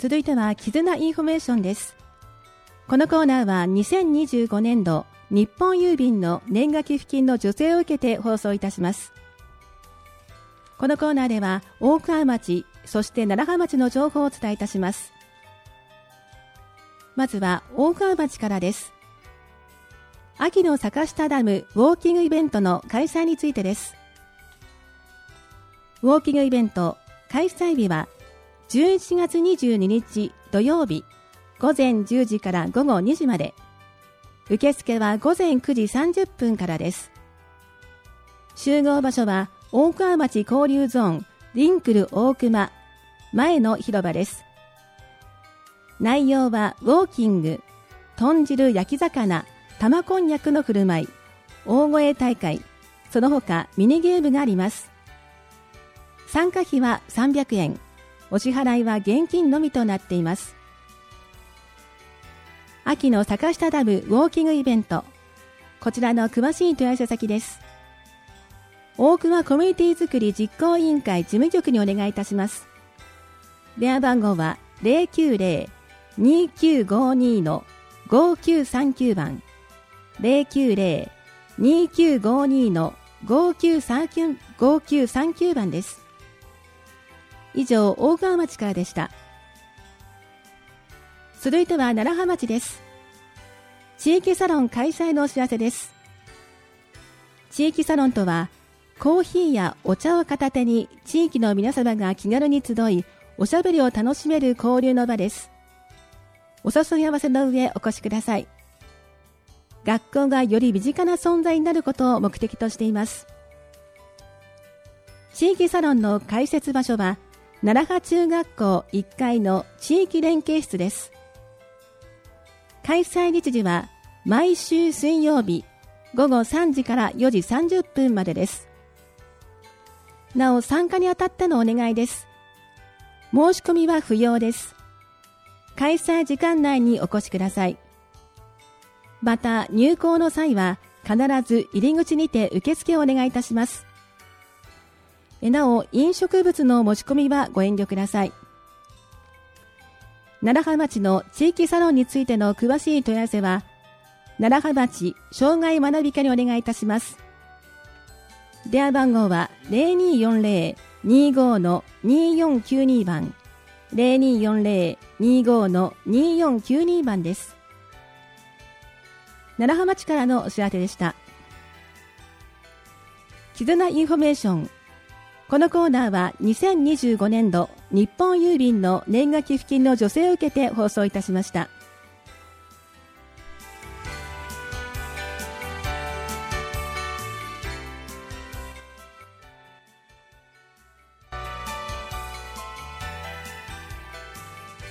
続いては絆インフォメーションです。このコーナーは2025年度日本郵便の年賀寄付金の助成を受けて放送いたします。このコーナーでは大川町、そして楢葉町の情報をお伝えいたします。まずは大川町からです。秋の坂下ダムウォーキングイベントの開催についてです。ウォーキングイベント開催日は11月22日土曜日午前10時から午後2時まで。受付は午前9時30分からです。集合場所は大川町交流ゾーンリンクル大熊前の広場です。内容はウォーキング、豚汁焼き魚、玉こんにゃくの振る舞い、大声大会、その他ミニゲームがあります。参加費は300円、お支払いは現金のみとなっています。秋の坂下ダムウォーキングイベント、こちらの詳しい問い合わせ先です。大熊コミュニティづくり実行委員会事務局にお願いいたします。電話番号は 090-2952-5939 番、090-2952-5939 番です。以上、大川町からでした。続いては楢葉町です。地域サロン開催のお知らせです。地域サロンとは、コーヒーやお茶を片手に地域の皆様が気軽に集い、おしゃべりを楽しめる交流の場です。お誘い合わせの上お越しください。学校がより身近な存在になることを目的としています。地域サロンの開設場所は、楢葉中学校1階の地域連携室です。開催日時は毎週水曜日午後3時から4時30分までです。なお参加にあたってのお願いです。申し込みは不要です。開催時間内にお越しください。また入校の際は必ず入り口にて受付をお願いいたします。なお飲食物の持ち込みはご遠慮ください。楢葉町の地域サロンについての詳しい問い合わせは楢葉町障害学び課にお願いいたします。電話番号は 0240-25-2492 番、0240-25-2492 番です。楢葉町からのお知らせでした。絆インフォメーション。このコーナーは2025年度日本郵便の年賀寄付金の助成を受けて放送いたしました。